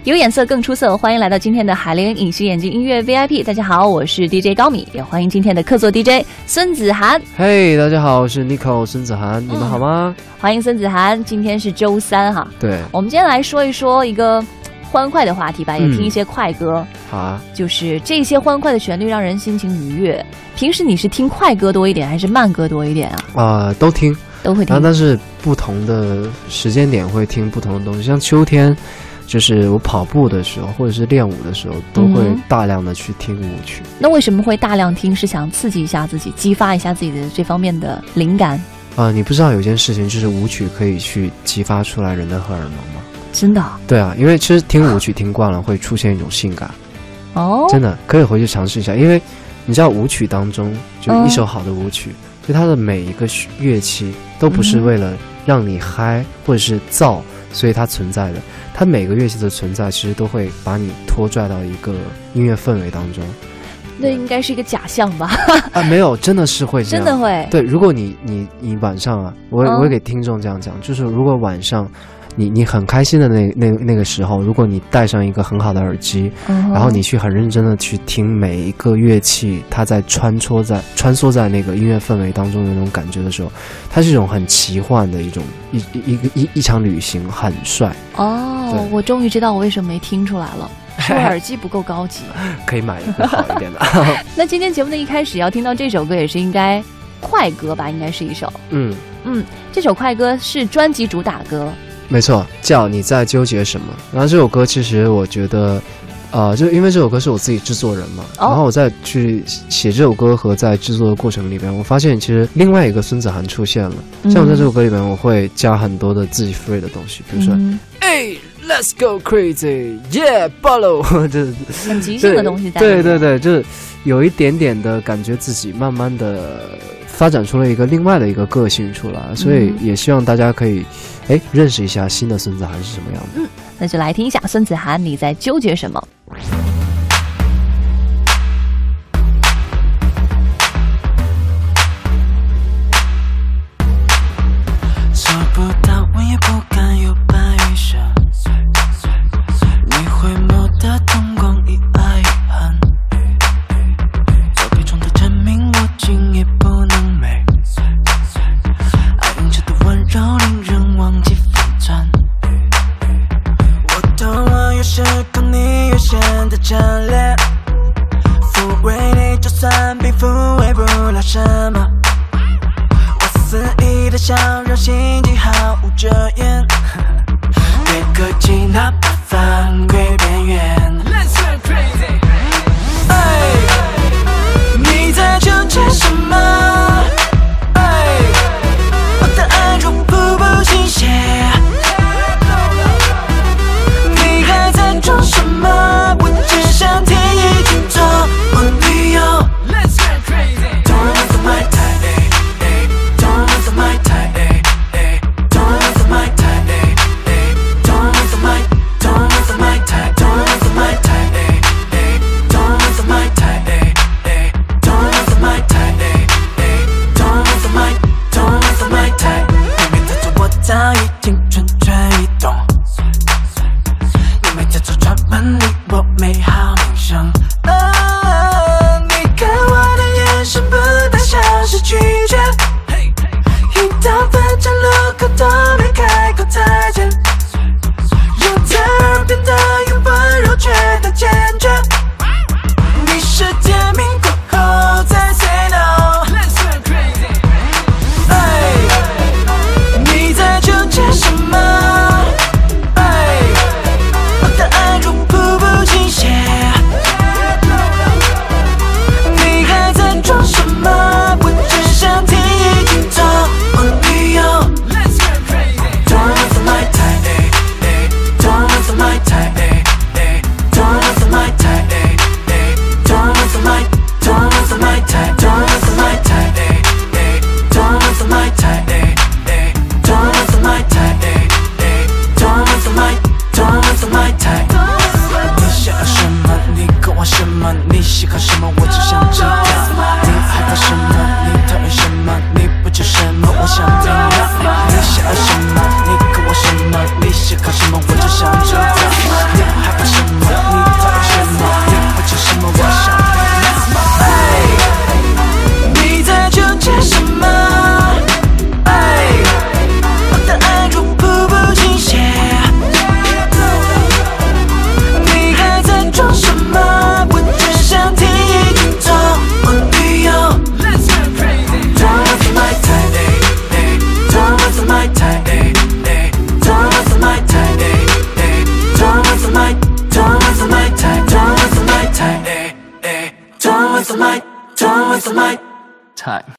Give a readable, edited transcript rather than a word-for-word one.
有眼色更出色，欢迎来到今天的海联隐形眼镜音乐 VIP。大家好，我是 DJ 高米，也欢迎今天的客座 DJ 孙子涵。 嘿，大家好，我是 Nico 孙子涵，你们好吗？ 欢迎孙子涵，今天是周三哈。 对， 我们今天来说一说一个欢快的话题吧，也听一些快歌。 好啊， 就是这些欢快的旋律让人心情愉悦。平时你是听快歌多一点还是慢歌多一点啊？ 都听， 都会听， 但是不同的时间点会听不同的东西。像秋天，就是我跑步的时候或者是练舞的时候，都会大量的去听舞曲。 那为什么会大量听？是想刺激一下自己，激发一下自己的这方面的灵感？ 你不知道有件事情，就是舞曲可以去激发出来人的荷尔蒙吗？ 真的？对啊，因为其实听舞曲听惯了会出现一种性感。 哦， 真的可以回去尝试一下。因为你知道舞曲当中，就一首好的舞曲，就它的每一个乐器都不是为了让你嗨或者是燥所以它存在的，它每个乐器的存在其实都会把你拖拽到一个音乐氛围当中。 那应该是一个假象吧？ 没有，真的是会这样， 真的会。对， 如果你晚上啊，我会给听众这样讲，就是如果晚上你很开心的那个时候，如果你戴上一个很好的耳机，然后你去很认真的去听每一个乐器，它在穿梭在那个音乐氛围当中的那种感觉的时候，它是一种很奇幻的一场旅行，很帅。 我终于知道我为什么没听出来了。是我耳机不够高级， 可以买一个好一点的。 那今天节目的一开始要听到这首歌，也是应该快歌吧？应该是一首。这首快歌是专辑主打歌。 没错，叫你在纠结什么。然后这首歌其实我觉得就因为这首歌是我自己制作人嘛，然后我在去写这首歌和在制作的过程里边，我发现其实另外一个孙子涵出现了。像我在这首歌里边，我会加很多的自己 free 的东西，比如说Let's go crazy, yeah, follow， 很即兴的东西在。 对，就是有一点点的感觉自己慢慢的发展出了一个另外的一个个性出来，所以也希望大家可以认识一下新的孙子涵是什么样的。 那就来听一下孙子涵你在纠结什么。 做不到问也不敢有白羽蛇，你回眸的瞳孔一爱一恨，作弊中的证明我竟也不能美，爱映着的温柔令人忘记反转，我懂我越失控你越显得占脸，抚慰你就算并抚慰不了什么，我肆意的想让心情毫无遮掩，别客气哪怕犯规边缘。Let's go crazy， 你在纠结什么？我的爱如瀑布倾泻，你还在装什么？我只想听一听做我女友。Let's go crazy，Don't waste my time，Don't waste my time，Don't waste my time，Don't waste my，Don't waste my time，Don't waste my time，Don't waste my time，Don't waste my time，Don't waste my，Don't waste my time，你没在做我早已经蠢蠢欲动，你没在做专门离我美好名声。你看我的眼神不太像是拒绝，一到分岔路口都没开口再见，让他耳边的语温柔却太坚决，你是甜蜜过后再 say no。Let's go crazy， 你在纠结什么？我的爱如瀑布 waste of my time.